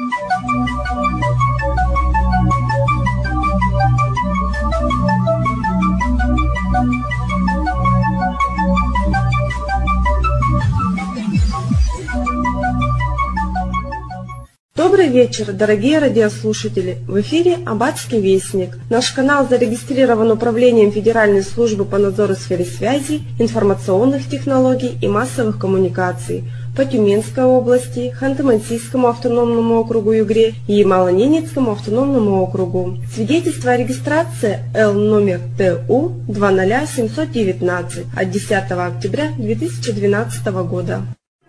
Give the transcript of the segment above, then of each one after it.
Добрый вечер, дорогие радиослушатели! В эфире Аббатский вестник. Наш канал зарегистрирован Управлением Федеральной службы по надзору в сфере связи, информационных технологий и массовых коммуникаций по Тюменской области, Ханты-Мансийскому автономному округу Югре и Ямало-Ненецкому автономному округу. Свидетельство о регистрации Л номер ТУ 20719 от 10 октября 2012 года.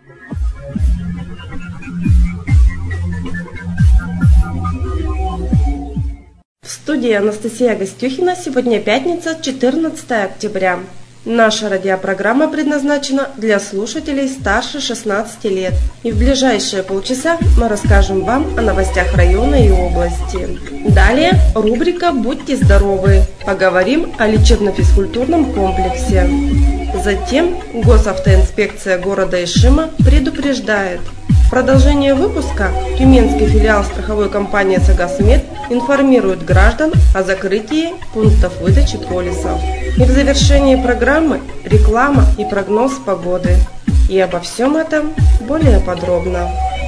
В студии Анастасия Гостюхина. Сегодня пятница, 14 октября. Наша радиопрограмма предназначена для слушателей старше 16 лет. И в ближайшие полчаса мы расскажем вам о новостях района и области. Далее рубрика «Будьте здоровы». Поговорим о лечебно-физкультурном комплексе. Затем госавтоинспекция города Ишима предупреждает. В продолжение выпуска Тюменский филиал страховой компании «Сагасмед» информирует граждан о закрытии пунктов выдачи полисов. И в завершении программы реклама и прогноз погоды. И обо всем этом более подробно.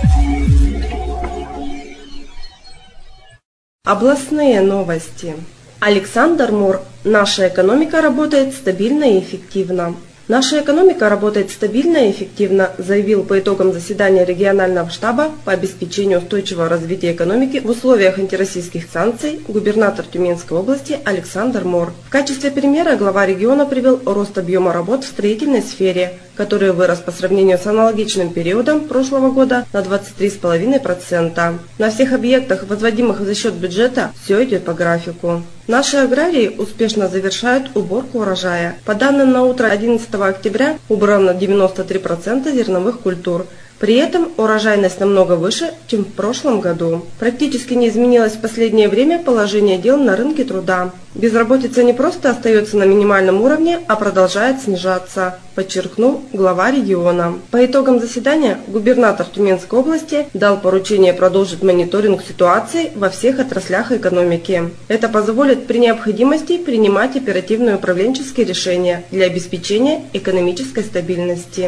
Областные новости. Александр Мор. Наша экономика работает стабильно и эффективно. Наша экономика работает стабильно и эффективно, заявил по итогам заседания регионального штаба по обеспечению устойчивого развития экономики в условиях антироссийских санкций губернатор Тюменской области Александр Мор. В качестве примера глава региона привел рост объема работ в строительной сфере, который вырос по сравнению с аналогичным периодом прошлого года на 23,5%. На всех объектах, возводимых за счет бюджета, все идет по графику. Наши аграрии успешно завершают уборку урожая. По данным на утро 11 октября убрано 93% зерновых культур. При этом урожайность намного выше, чем в прошлом году. Практически не изменилось в последнее время положение дел на рынке труда. Безработица не просто остается на минимальном уровне, а продолжает снижаться, подчеркнул глава региона. По итогам заседания губернатор Тюменской области дал поручение продолжить мониторинг ситуации во всех отраслях экономики. Это позволит при необходимости принимать оперативные управленческие решения для обеспечения экономической стабильности.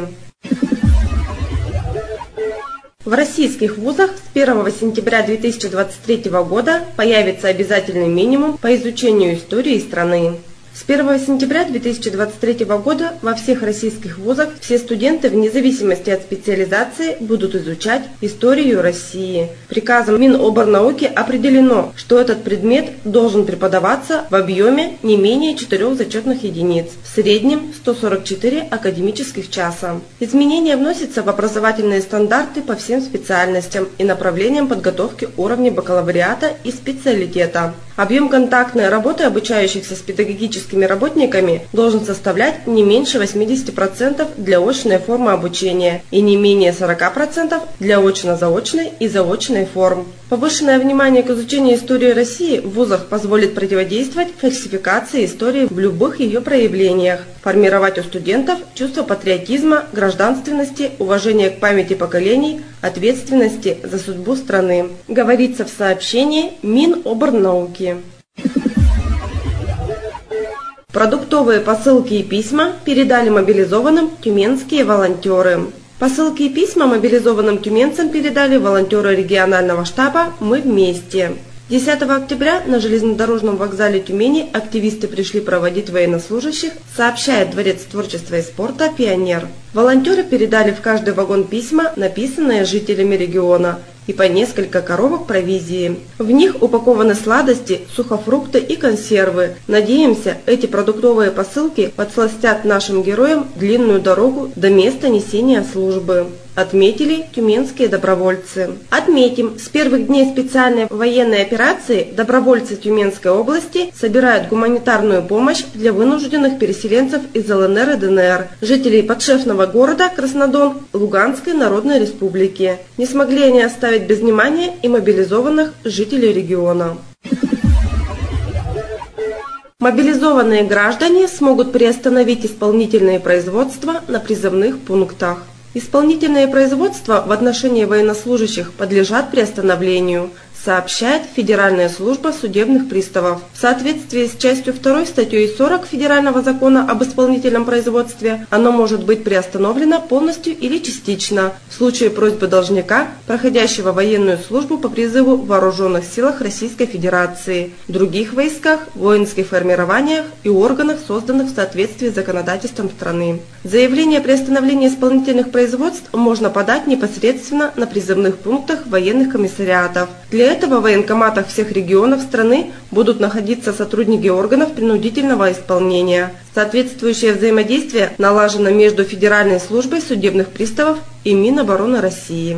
В российских вузах с 1 сентября 2023 года появится обязательный минимум по изучению истории страны. С 1 сентября 2023 года во всех российских вузах все студенты вне зависимости от специализации будут изучать историю России. Приказом Миноборнауки определено, что этот предмет должен преподаваться в объеме не менее 4 зачетных единиц, в среднем 144 академических часа. Изменения вносятся в образовательные стандарты по всем специальностям и направлениям подготовки уровня бакалавриата и специалитета. Объем контактной работы обучающихся с педагогическими работниками должен составлять не меньше 80% для очной формы обучения и не менее 40% для очно-заочной и заочной форм. Повышенное внимание к изучению истории России в вузах позволит противодействовать фальсификации истории в любых ее проявлениях, формировать у студентов чувство патриотизма, гражданственности, уважения к памяти поколений, ответственности за судьбу страны. Говорится в сообщении Миноборнауки. Продуктовые посылки и письма передали мобилизованным тюменские волонтеры. Посылки и письма мобилизованным тюменцам передали волонтеры регионального штаба «Мы вместе». 10 октября на железнодорожном вокзале Тюмени активисты пришли проводить военнослужащих, сообщает Дворец творчества и спорта «Пионер». Волонтеры передали в каждый вагон письма, написанные жителями региона, и по несколько коробок провизии. В них упакованы сладости, сухофрукты и консервы. Надеемся, эти продуктовые посылки подсластят нашим героям длинную дорогу до места несения службы. Отметили тюменские добровольцы. Отметим, с первых дней специальной военной операции добровольцы Тюменской области собирают гуманитарную помощь для вынужденных переселенцев из ЛНР и ДНР, жителей подшефного города Краснодон Луганской Народной Республики. Не смогли они оставить без внимания и мобилизованных жителей региона. Мобилизованные граждане смогут приостановить исполнительные производства на призывных пунктах. Исполнительные производства в отношении военнослужащих подлежат приостановлению, сообщает Федеральная служба судебных приставов. В соответствии с частью 2 статьей 40 Федерального закона об исполнительном производстве оно может быть приостановлено полностью или частично в случае просьбы должника, проходящего военную службу по призыву в Вооруженных силах Российской Федерации, других войсках, воинских формированиях и органах, созданных в соответствии с законодательством страны. Заявление о приостановлении исполнительных производств можно подать непосредственно на призывных пунктах военных комиссариатов. Для этого в военкоматах всех регионов страны будут находиться сотрудники органов принудительного исполнения. Соответствующее взаимодействие налажено между Федеральной службой судебных приставов и Минобороны России.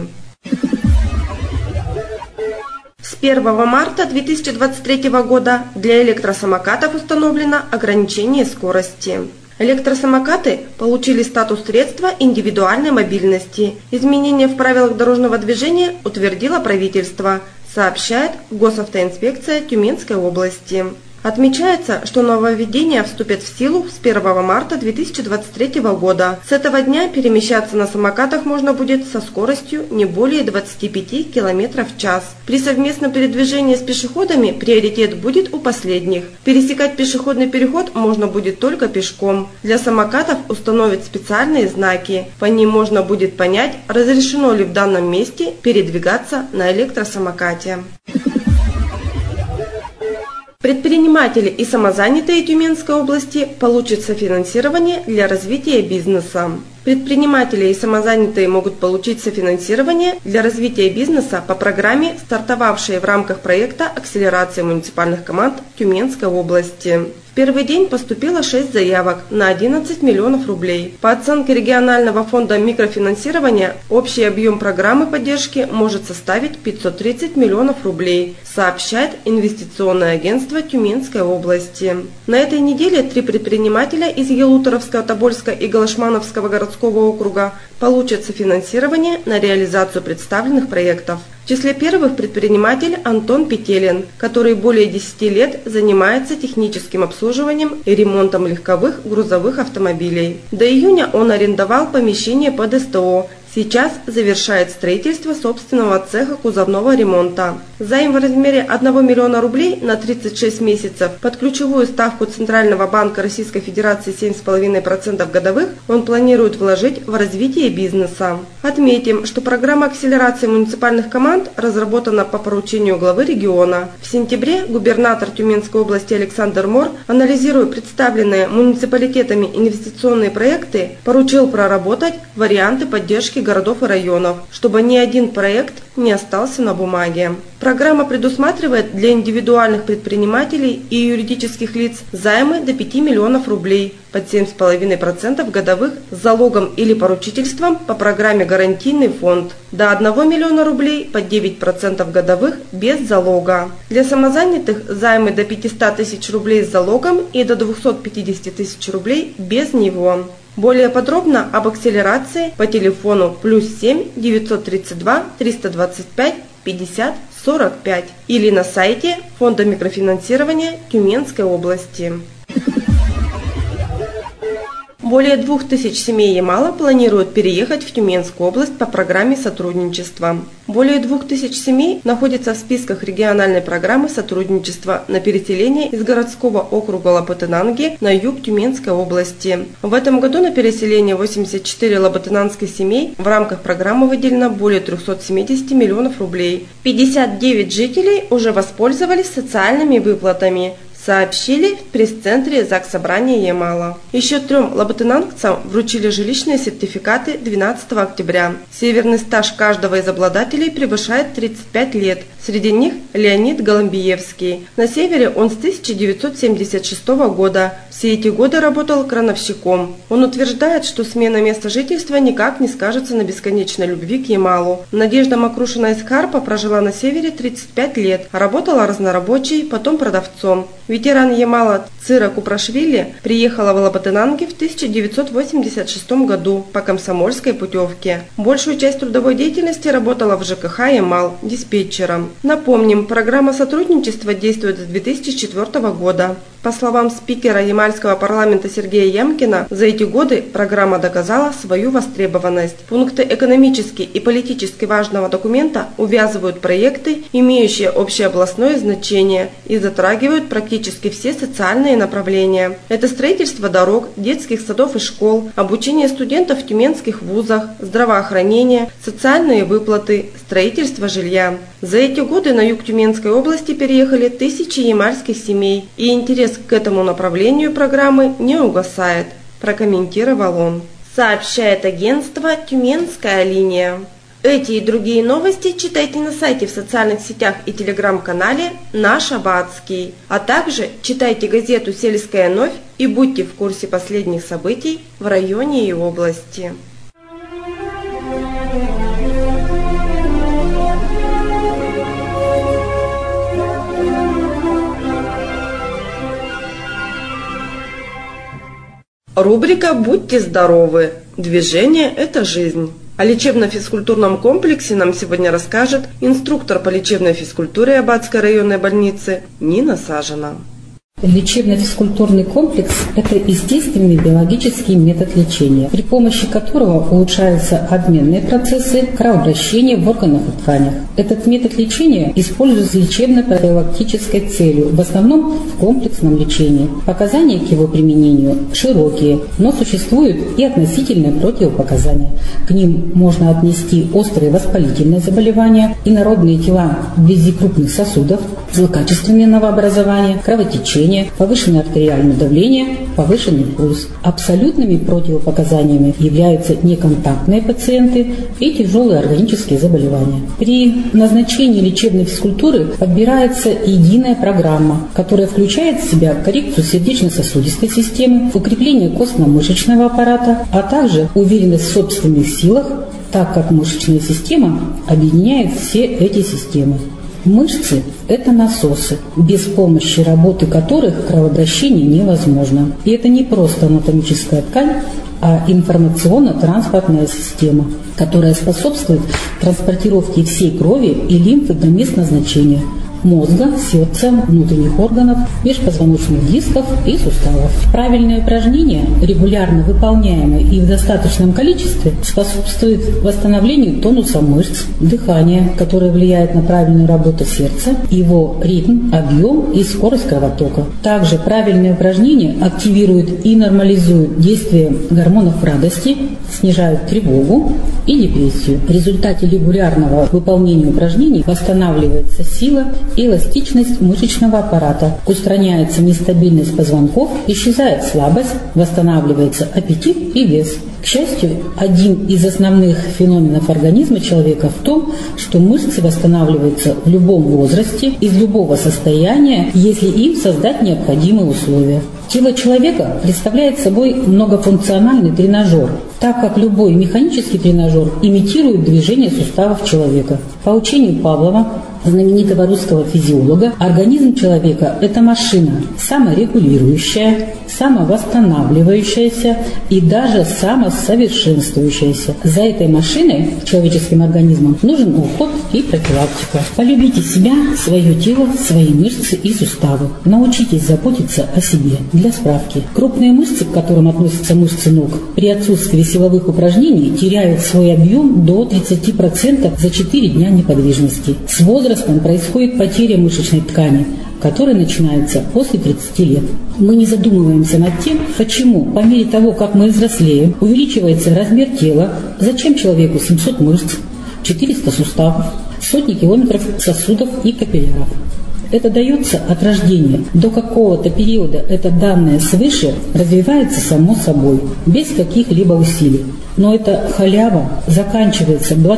С 1 марта 2023 года для электросамокатов установлено ограничение скорости. Электросамокаты получили статус средства индивидуальной мобильности. Изменения в правилах дорожного движения утвердило правительство, сообщает Госавтоинспекция Тюменской области. Отмечается, что нововведения вступят в силу с 1 марта 2023 года. С этого дня перемещаться на самокатах можно будет со скоростью не более 25 км в час. При совместном передвижении с пешеходами приоритет будет у последних. Пересекать пешеходный переход можно будет только пешком. Для самокатов установят специальные знаки. По ним можно будет понять, разрешено ли в данном месте передвигаться на электросамокате. Предприниматели и самозанятые Тюменской области получат софинансирование для развития бизнеса. Предприниматели и самозанятые могут получить софинансирование для развития бизнеса по программе, стартовавшей в рамках проекта акселерации муниципальных команд Тюменской области. В первый день поступило 6 заявок на 11 миллионов рублей. По оценке регионального фонда микрофинансирования, общий объем программы поддержки может составить 530 миллионов рублей, сообщает инвестиционное агентство Тюменской области. На этой неделе 3 предпринимателя из Елуторовского, Тобольска и Галашмановского городского округа получат софинансирование на реализацию представленных проектов. В числе первых предприниматель Антон Петелин, который более 10 лет занимается техническим обслуживанием и ремонтом легковых грузовых автомобилей. До июня он арендовал помещение под СТО. Сейчас завершает строительство собственного цеха кузовного ремонта. Займ в размере 1 миллиона рублей на 36 месяцев под ключевую ставку Центрального банка Российской Федерации 7,5% годовых он планирует вложить в развитие бизнеса. Отметим, что программа акселерации муниципальных команд разработана по поручению главы региона. В сентябре губернатор Тюменской области Александр Мор, анализируя представленные муниципалитетами инвестиционные проекты, поручил проработать варианты поддержки городов и районов, чтобы ни один проект не остался на бумаге. Программа предусматривает для индивидуальных предпринимателей и юридических лиц займы до 5 миллионов рублей под 7,5% годовых с залогом или поручительством по программе «Гарантийный фонд», до 1 миллиона рублей под 9% годовых без залога. Для самозанятых займы до 500 тысяч рублей с залогом и до 250 тысяч рублей без него. Более подробно об акселерации по телефону +7 932 325 50 45 или на сайте Фонда микрофинансирования Тюменской области. Более 2000 семей Ямала планируют переехать в Тюменскую область по программе сотрудничества. Более 2000 семей находятся в списках региональной программы сотрудничества на переселение из городского округа Лабытынанги на юг Тюменской области. В этом году на переселение 84 лабытынанских семей в рамках программы выделено более 370 миллионов рублей. 59 жителей уже воспользовались социальными выплатами, сообщили в пресс-центре Заксобрания Ямала. Еще 3 лабытынангцам вручили жилищные сертификаты 12 октября. Северный стаж каждого из обладателей превышает 35 лет. Среди них Леонид Голомбиевский. На севере он с 1976 года. Все эти годы работал крановщиком. Он утверждает, что смена места жительства никак не скажется на бесконечной любви к Ямалу. Надежда Макрушина из Харпа прожила на севере 35 лет. Работала разнорабочей, потом продавцом. Ветеран Ямала Цира Купрашвили приехала в Лабытынанги в 1986 году по комсомольской путевке. Большую часть трудовой деятельности работала в ЖКХ Ямал диспетчером. Напомним, программа сотрудничества действует с 2004 года. По словам спикера Ямальского парламента Сергея Ямкина, за эти годы программа доказала свою востребованность. Пункты экономически и политически важного документа увязывают проекты, имеющие общеобластное значение, и затрагивают практически все социальные направления. Это строительство дорог, детских садов и школ, обучение студентов в тюменских вузах, здравоохранение, социальные выплаты, строительство жилья. За эти годы на юг Тюменской области переехали тысячи ямальских семей, и интерес к этому направлению программы не угасает, прокомментировал он. Сообщает агентство «Тюменская линия». Эти и другие новости читайте на сайте, в социальных сетях и телеграм-канале «Наш Аббатский». А также читайте газету «Сельская новь» и будьте в курсе последних событий в районе и области. Рубрика «Будьте здоровы! Движение – это жизнь». О лечебно-физкультурном комплексе нам сегодня расскажет инструктор по лечебной физкультуре Аббатской районной больницы Нина Сажина. Лечебно-физкультурный комплекс – это естественный биологический метод лечения, при помощи которого улучшаются обменные процессы, кровообращение в органах и тканях. Этот метод лечения используется лечебно-профилактической целью, в основном в комплексном лечении. Показания к его применению широкие, но существуют и относительные противопоказания. К ним можно отнести острые воспалительные заболевания, инородные тела вблизи крупных сосудов, злокачественные новообразования, кровотечение, повышенное артериальное давление, повышенный пульс. Абсолютными противопоказаниями являются неконтактные пациенты и тяжелые органические заболевания. При назначении лечебной физкультуры подбирается единая программа, которая включает в себя коррекцию сердечно-сосудистой системы, укрепление костно-мышечного аппарата, а также уверенность в собственных силах, так как мышечная система объединяет все эти системы. Мышцы – это насосы, без помощи работы которых кровообращение невозможно. И это не просто анатомическая ткань, а информационно-транспортная система, которая способствует транспортировке всей крови и лимфы до мест назначения – мозга, сердца, внутренних органов, межпозвоночных дисков и суставов. Правильные упражнения, регулярно выполняемые и в достаточном количестве, способствуют восстановлению тонуса мышц, дыхания, которое влияет на правильную работу сердца, его ритм, объем и скорость кровотока. Также правильные упражнения активируют и нормализуют действие гормонов радости, снижают тревогу и депрессию. В результате регулярного выполнения упражнений восстанавливается сила и эластичность мышечного аппарата, устраняется нестабильность позвонков, исчезает слабость, восстанавливается аппетит и вес. К счастью, один из основных феноменов организма человека в том, что мышцы восстанавливаются в любом возрасте, из любого состояния, если им создать необходимые условия. Тело человека представляет собой многофункциональный тренажер, так как любой механический тренажер имитирует движение суставов человека. По учению Павлова, знаменитого русского физиолога, организм человека – это машина, саморегулирующая, самовосстанавливающаяся и даже самосовершенствующаяся. За этой машиной, человеческим организмом, нужен уход и профилактика. Полюбите себя, свое тело, свои мышцы и суставы. Научитесь заботиться о себе. Для справки, крупные мышцы, к которым относятся мышцы ног, при отсутствии силовых упражнений теряют свой объем до 30% за 4 дня неподвижности. С возрастом происходит потеря мышечной ткани, которая начинается после 30 лет. Мы не задумываемся над тем, почему по мере того, как мы взрослеем, увеличивается размер тела, зачем человеку 700 мышц, 400 суставов, сотни километров сосудов и капилляров. Это дается от рождения. До какого-то периода это данное свыше развивается само собой, без каких-либо усилий. Но эта халява заканчивается к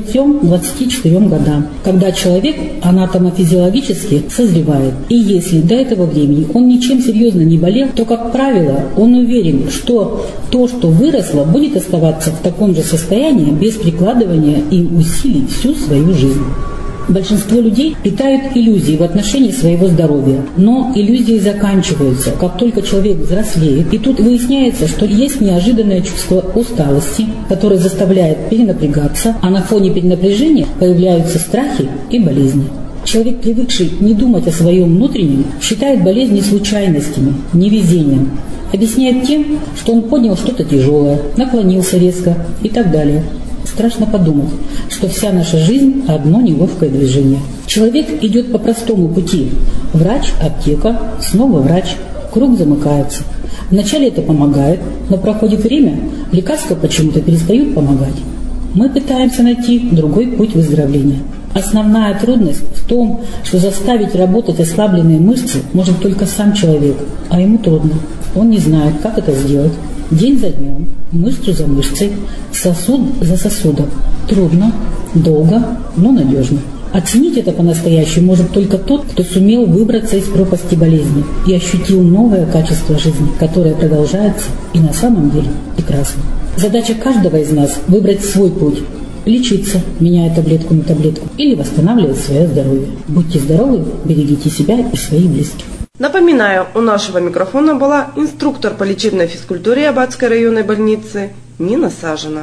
23-24 годам, когда человек анатомофизиологически созревает. И если до этого времени он ничем серьезно не болел, то, как правило, он уверен, что то, что выросло, будет оставаться в таком же состоянии без прикладывания им усилий всю свою жизнь. Большинство людей питают иллюзии в отношении своего здоровья, но иллюзии заканчиваются, как только человек взрослеет, и тут выясняется, что есть неожиданное чувство усталости, которое заставляет перенапрягаться, а на фоне перенапряжения появляются страхи и болезни. Человек, привыкший не думать о своем внутреннем, считает болезни случайностями, невезением. Объясняет тем, что он поднял что-то тяжелое, наклонился резко и так далее. Страшно подумать, что вся наша жизнь – одно неловкое движение. Человек идет по простому пути. Врач, аптека, снова врач. Круг замыкается. Вначале это помогает, но проходит время, лекарства почему-то перестают помогать. Мы пытаемся найти другой путь выздоровления. Основная трудность в том, что заставить работать ослабленные мышцы может только сам человек, а ему трудно. Он не знает, как это сделать. День за днем, мышцу за мышцей, сосуд за сосудом. Трудно, долго, но надежно. Оценить это по-настоящему может только тот, кто сумел выбраться из пропасти болезни и ощутил новое качество жизни, которое продолжается и на самом деле прекрасно. Задача каждого из нас – выбрать свой путь. Лечиться, меняя таблетку на таблетку, или восстанавливать свое здоровье. Будьте здоровы, берегите себя и своих близких. Напоминаю, у нашего микрофона была инструктор по лечебной физкультуре Аббатской районной больницы Нина Сажина.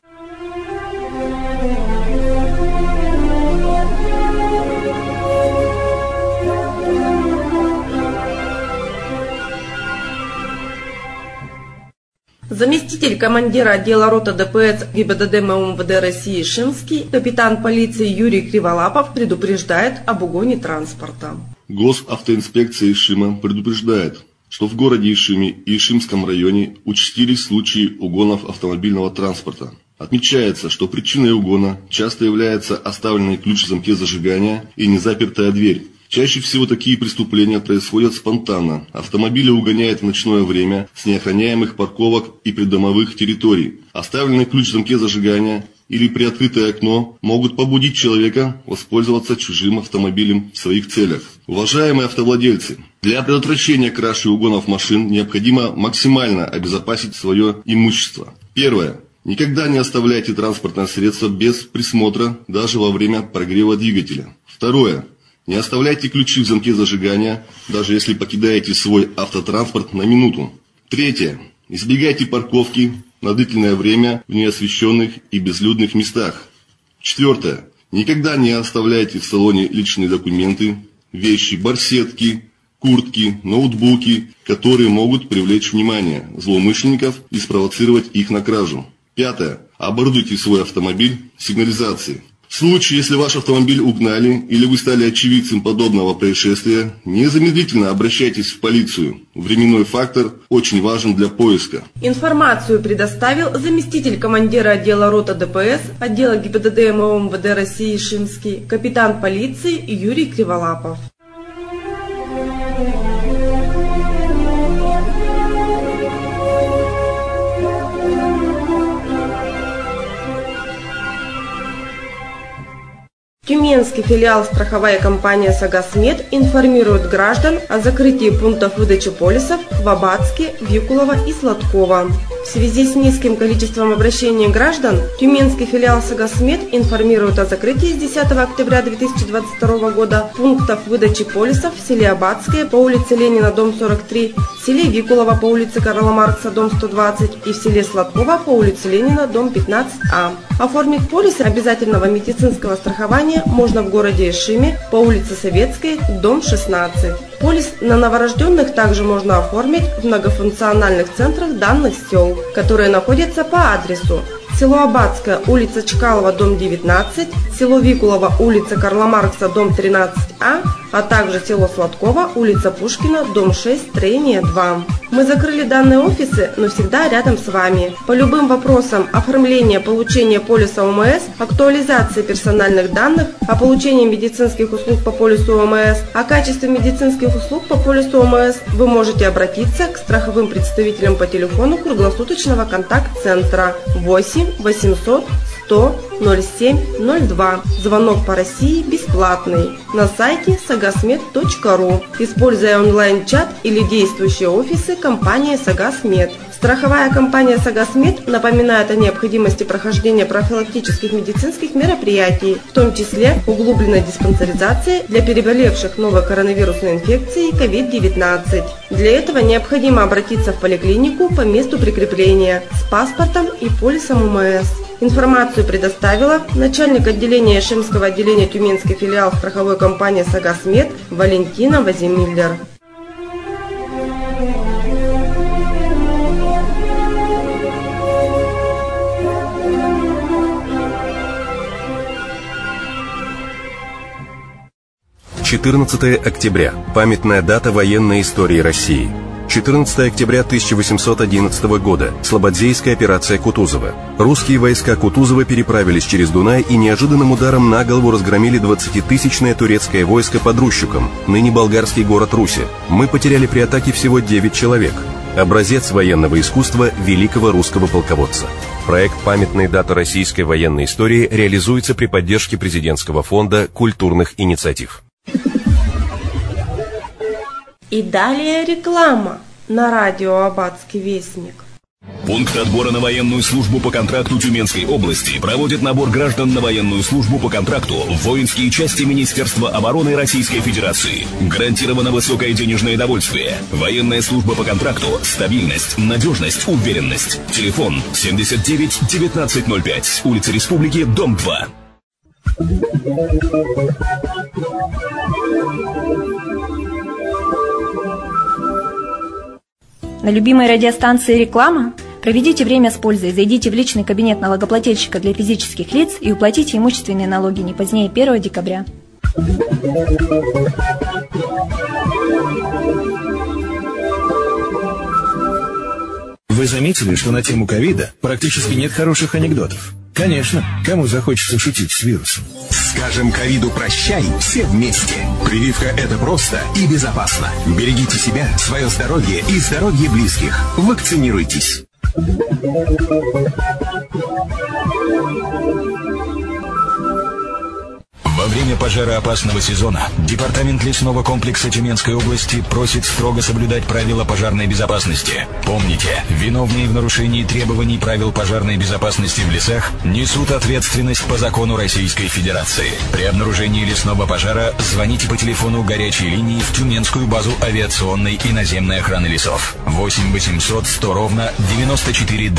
Заместитель командира отдела роты ДПС ГИБДД МВД России Шимский, капитан полиции Юрий Криволапов предупреждает об угоне транспорта. Госавтоинспекция Ишима предупреждает, что в городе Ишиме и Ишимском районе участились случаи угонов автомобильного транспорта. Отмечается, что причиной угона часто является оставленный ключ в замке зажигания и незапертая дверь. Чаще всего такие преступления происходят спонтанно. Автомобили угоняют в ночное время с неохраняемых парковок и придомовых территорий. Оставленный ключ в замке зажигания или приоткрытое окно могут побудить человека воспользоваться чужим автомобилем в своих целях. Уважаемые автовладельцы, для предотвращения краж и угонов машин необходимо максимально обезопасить свое имущество. Первое. Никогда не оставляйте транспортное средство без присмотра, даже во время прогрева двигателя. Второе. Не оставляйте ключи в замке зажигания, даже если покидаете свой автотранспорт на минуту. Третье. Избегайте парковки на длительное время в неосвещенных и безлюдных местах. Четвертое. Никогда не оставляйте в салоне личные документы, вещи, барсетки, куртки, ноутбуки, которые могут привлечь внимание злоумышленников и спровоцировать их на кражу. Пятое. Оборудуйте свой автомобиль сигнализацией. В случае, если ваш автомобиль угнали или вы стали очевидцем подобного происшествия, незамедлительно обращайтесь в полицию. Временной фактор очень важен для поиска. Информацию предоставил заместитель командира отдела роты ДПС отдела ГИБДД МВД России Шимский, капитан полиции Юрий Криволапов. Тюменский филиал страховая компания «Сагасмед» информирует граждан о закрытии пунктов выдачи полисов в Аббатске, Викулово и Сладково. В связи с низким количеством обращений граждан, Тюменский филиал «Сагасмед» информирует о закрытии с 10 октября 2022 года пунктов выдачи полисов в селе Аббатское по улице Ленина, дом 43, в селе Викулово по улице Карла Маркса, дом 120 и в селе Сладково по улице Ленина, дом 15А. Оформить полис обязательного медицинского страхования можно в городе Ишиме по улице Советской, дом 16. Полис на новорожденных также можно оформить в многофункциональных центрах данных сел, которые находятся по адресу: село Аббатское, улица Чкалова, дом 19, село Викулово, улица Карла Маркса, дом 13А, а также село Сладково, улица Пушкина, дом 6, строение 2. Мы закрыли данные офисы, но всегда рядом с вами. По любым вопросам оформления, получения полиса ОМС, актуализации персональных данных, о получении медицинских услуг по полису ОМС, о качестве медицинских услуг по полису ОМС вы можете обратиться к страховым представителям по телефону круглосуточного контакт-центра 8 800 100 07 02. Звонок по России бесплатный. На сайте sagasmed.ru. Используя онлайн-чат или действующие офисы компании «Сагасмед». Страховая компания «Сагасмед» напоминает о необходимости прохождения профилактических медицинских мероприятий, в том числе углубленной диспансеризации для переболевших новой коронавирусной инфекцией COVID-19. Для этого необходимо обратиться в поликлинику по месту прикрепления с паспортом и полисом УМС. Информацию предоставила начальник отделения Ишимского отделения Тюменский филиал страховой компании «Сагасмед» Валентина Вазимиллер. «14 октября. Памятная дата военной истории России. 14 октября 1811 года. Слободзейская операция Кутузова. Русские войска Кутузова переправились через Дунай и неожиданным ударом на голову разгромили 20-тысячное турецкое войско под Рущуком, ныне болгарский город Руси. Мы потеряли при атаке всего 9 человек. Образец военного искусства великого русского полководца». Проект «Памятные даты российской военной истории» реализуется при поддержке президентского фонда культурных инициатив. И далее реклама на радио «Аббатский вестник». Пункт отбора на военную службу по контракту Тюменской области проводит набор граждан на военную службу по контракту в воинские части Министерства обороны Российской Федерации. Гарантировано высокое денежное довольствие. Военная служба по контракту, стабильность, надежность, уверенность. Телефон 79 1905, улица Республики, дом 2. На любимой радиостанции реклама? Проведите время с пользой, зайдите в личный кабинет налогоплательщика для физических лиц и уплатите имущественные налоги не позднее 1 декабря. Вы заметили, что на тему ковида практически нет хороших анекдотов? Конечно, кому захочется шутить с вирусом. Скажем ковиду «прощай» все вместе. Прививка – это просто и безопасно. Берегите себя, свое здоровье и здоровье близких. Вакцинируйтесь. Во время пожароопасного сезона Департамент лесного комплекса Тюменской области просит строго соблюдать правила пожарной безопасности. Помните, виновные в нарушении требований правил пожарной безопасности в лесах несут ответственность по закону Российской Федерации. При обнаружении лесного пожара звоните по телефону горячей линии в Тюменскую базу авиационной и наземной охраны лесов 8 800 100 ровно 9400.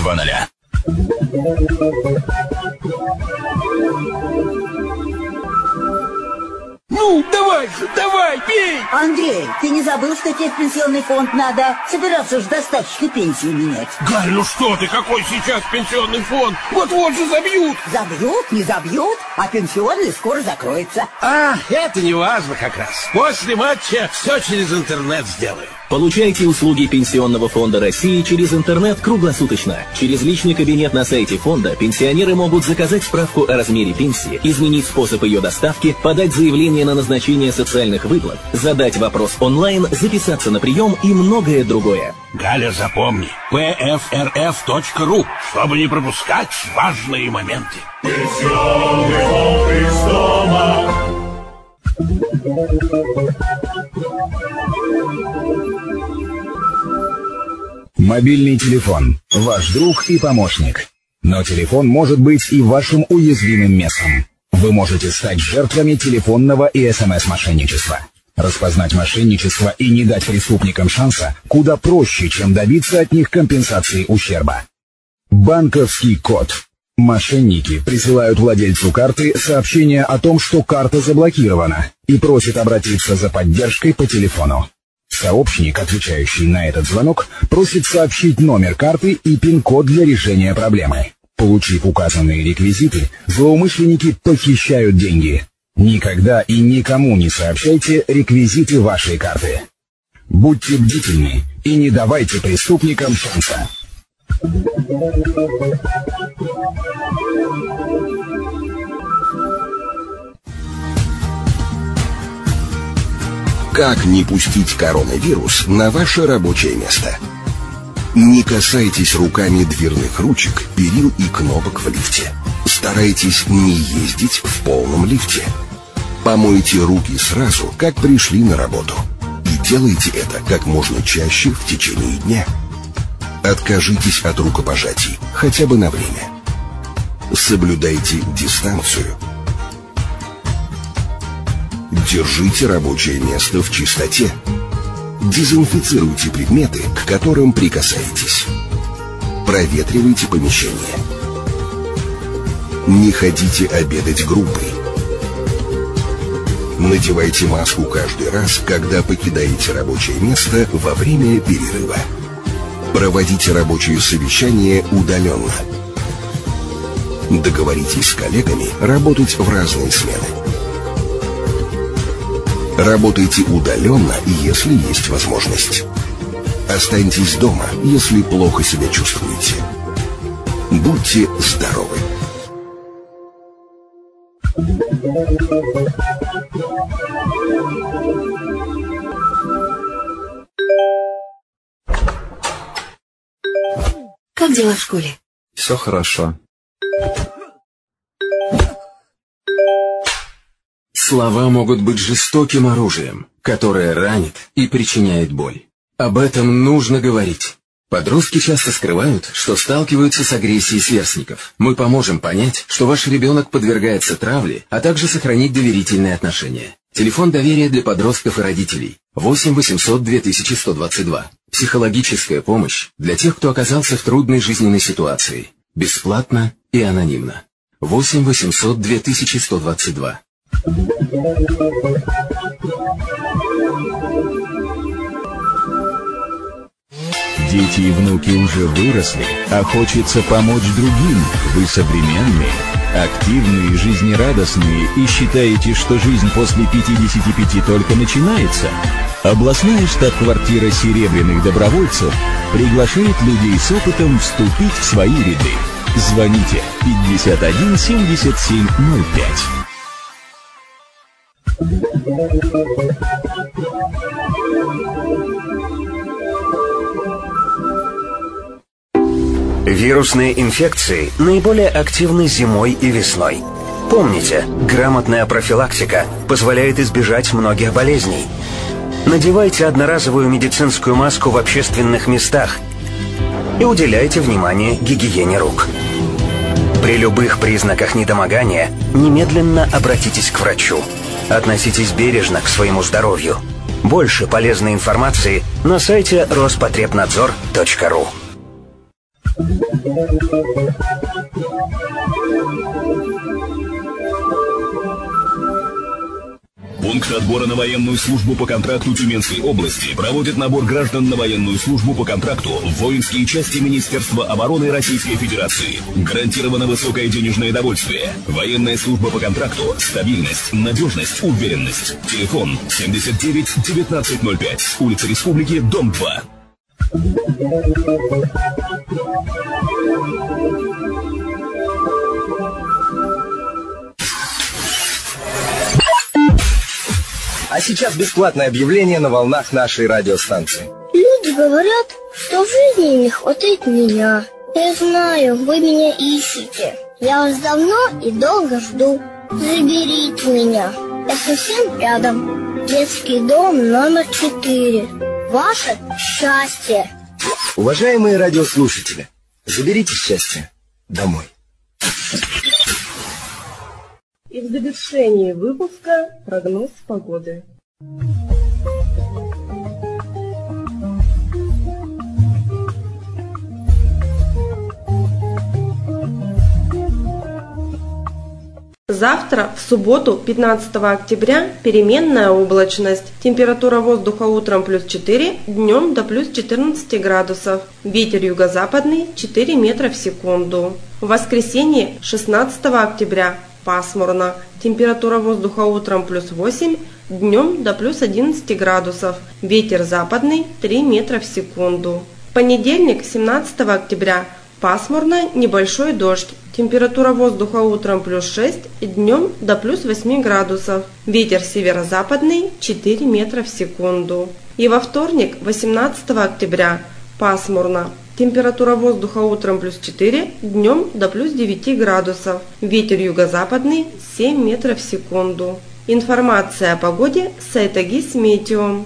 Ну, давай же, давай, пей! Андрей, ты не забыл, что тебе в пенсионный фонд надо? Собирался же достаточно пенсию менять. Галь, ну что ты, какой сейчас пенсионный фонд? Вот-вот же забьют! Забьют, не забьют, а пенсионный скоро закроется. А, это не важно как раз. После матча все через интернет сделаю. Получайте услуги Пенсионного фонда России через интернет круглосуточно. Через личный кабинет на сайте фонда пенсионеры могут заказать справку о размере пенсии, изменить способ ее доставки, подать заявление на назначение социальных выплат, задать вопрос онлайн, записаться на прием и многое другое. Галя, запомни, pfrf.ru, чтобы не пропускать важные моменты. Пенсионный комплекс дома. Мобильный телефон – ваш друг и помощник. Но телефон может быть и вашим уязвимым местом. Вы можете стать жертвами телефонного и СМС-мошенничества. Распознать мошенничество и не дать преступникам шанса куда проще, чем добиться от них компенсации ущерба. Банковский код. Мошенники присылают владельцу карты сообщение о том, что карта заблокирована, и просят обратиться за поддержкой по телефону. Сообщник, отвечающий на этот звонок, просит сообщить номер карты и пин-код для решения проблемы. Получив указанные реквизиты, злоумышленники похищают деньги. Никогда и никому не сообщайте реквизиты вашей карты. Будьте бдительны и не давайте преступникам шанса. Как не пустить коронавирус на ваше рабочее место? Не касайтесь руками дверных ручек, перил и кнопок в лифте. Старайтесь не ездить в полном лифте. Помойте руки сразу, как пришли на работу. И делайте это как можно чаще в течение дня. Откажитесь от рукопожатий, хотя бы на время. Соблюдайте дистанцию. Держите рабочее место в чистоте. Дезинфицируйте предметы, к которым прикасаетесь. Проветривайте помещение. Не ходите обедать группой. Надевайте маску каждый раз, когда покидаете рабочее место во время перерыва. Проводите рабочие совещания удаленно. Договоритесь с коллегами работать в разные смены. Работайте удаленно, если есть возможность. Останьтесь дома, если плохо себя чувствуете. Будьте здоровы! Как дела в школе? Все хорошо. Слова могут быть жестоким оружием, которое ранит и причиняет боль. Об этом нужно говорить. Подростки часто скрывают, что сталкиваются с агрессией сверстников. Мы поможем понять, что ваш ребенок подвергается травле, а также сохранить доверительные отношения. Телефон доверия для подростков и родителей 8 800 2122. Психологическая помощь для тех, кто оказался в трудной жизненной ситуации. Бесплатно и анонимно. 8 800 2122. Дети и внуки уже выросли, а хочется помочь другим. Вы современные, активные, жизнерадостные и считаете, что жизнь после 55 только начинается? Областная штаб-квартира «Серебряных добровольцев» приглашает людей с опытом вступить в свои ряды. Звоните 51 77 05. Вирусные инфекции наиболее активны зимой и весной. Помните, грамотная профилактика позволяет избежать многих болезней. Надевайте одноразовую медицинскую маску в общественных местах и уделяйте внимание гигиене рук. При любых признаках недомогания немедленно обратитесь к врачу. Относитесь бережно к своему здоровью. Больше полезной информации на сайте Роспотребнадзор.ру. Пункт отбора на военную службу по контракту Тюменской области проводит набор граждан на военную службу по контракту в воинские части Министерства обороны Российской Федерации. Гарантировано высокое денежное довольствие. Военная служба по контракту. Стабильность, надежность, уверенность. Телефон 79 1905. Улица Республики, дом 2. А сейчас бесплатное объявление на волнах нашей радиостанции. Люди говорят, что в жизни не хватает меня. Я знаю, вы меня ищете. Я вас давно и долго жду. Заберите меня. Я совсем рядом. Детский дом номер 4. Ваше счастье. Уважаемые радиослушатели, заберите счастье домой. И в завершении выпуска прогноз погоды. Завтра, в субботу, 15 октября, переменная облачность. Температура воздуха утром плюс 4, днем до плюс 14 градусов. Ветер юго-западный 4 метра в секунду. В воскресенье, 16 октября, пасмурно. Температура воздуха утром плюс 8, днем до плюс 11 градусов. Ветер западный 3 метра в секунду. В понедельник, 17 октября, пасмурно, небольшой дождь. Температура воздуха утром плюс 6, днем до плюс 8 градусов. Ветер северо-западный 4 метра в секунду. И во вторник, 18 октября, пасмурно. Температура воздуха утром плюс 4, днем до плюс 9 градусов. Ветер юго-западный 7 метров в секунду. Информация о погоде с сайта Гисметео.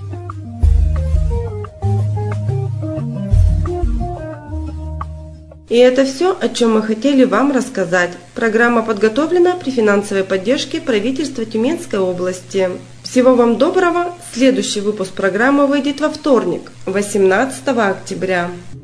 И И это все, о чем мы хотели вам рассказать. Программа подготовлена при финансовой поддержке правительства Тюменской области. Всего вам доброго. Следующий выпуск программы выйдет во вторник, 18 октября.